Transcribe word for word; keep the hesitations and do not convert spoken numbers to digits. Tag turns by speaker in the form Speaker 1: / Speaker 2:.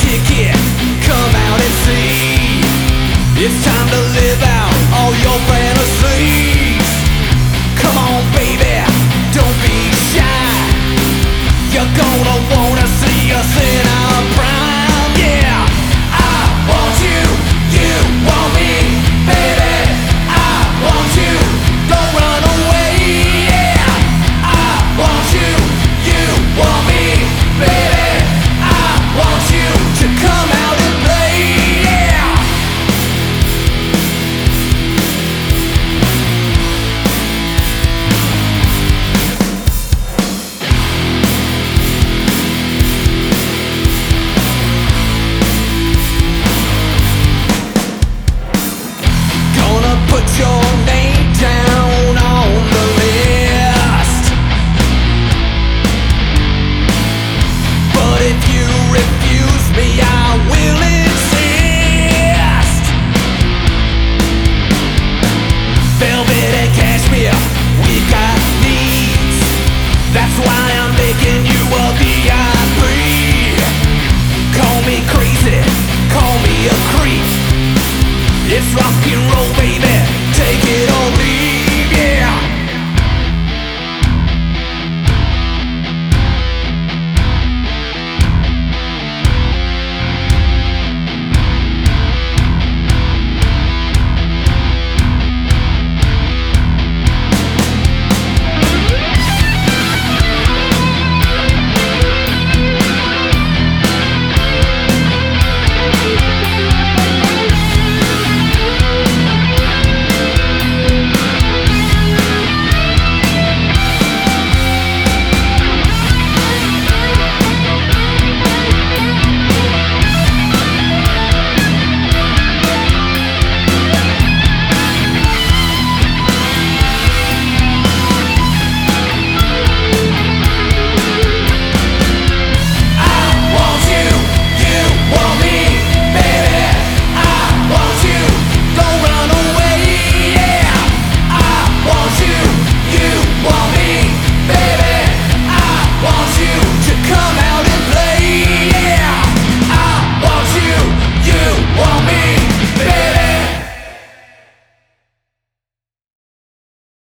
Speaker 1: ticket, come out and see. It's time to live out all your fantasies. Come on baby, don't be shy. You're gonna wanna see us in our prime. Yeah, I want you, you want me, baby. I want you, don't run away. Yeah, I want you, you want me, baby. I want you to come out and play. Yeah. Gonna put your name down on the list. But if you refuse me, I will insist. Velvet and cashmere, we got needs. That's why I'm making you a V I P. Call me crazy, call me a creep. It's rock and roll.